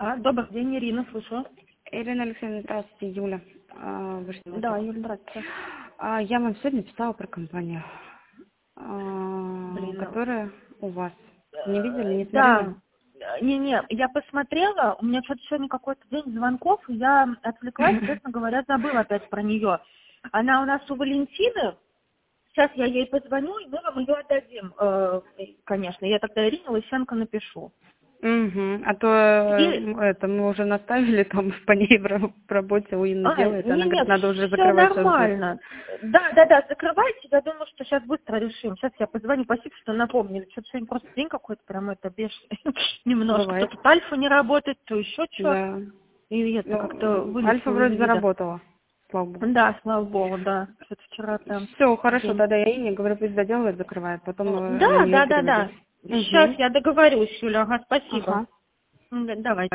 Добрый день, Ирина, слышу. Ирина Алексеевна, здравствуйте, Юля. Да, Юля, здравствуйте. Я вам сегодня писала про компанию, Блин, которая у вас. Не видели, не да, смотрели? не, я посмотрела, у меня что-то сегодня какой-то день звонков, и я отвлеклась, честно говоря, забыла опять про нее. Она у нас у Валентины, сейчас я ей позвоню, и мы вам ее отдадим, конечно. Я тогда Ирине Лысенко напишу. А то это мы уже наставили там по ней в работе, у Инны делает, она говорит, надо уже закрывать. Все нормально. Да, закрывайте, я думаю, что сейчас быстро решим. Сейчас я позвоню, спасибо, что напомнили. Что-то сегодня просто день какой-то прям это бешеный. Немножко. Бывает. То тут Альфа не работает, то еще что. Да. И это как-то вылетело. Альфа вроде заработала, слава богу. Да, слава богу, да. Что-то вчера там... Все, хорошо, тогда я Ине говорю, пусть доделает, закрывает, потом на нее Да. переводить. Сейчас я договорюсь, Юля, ага, спасибо. Ага. Давай.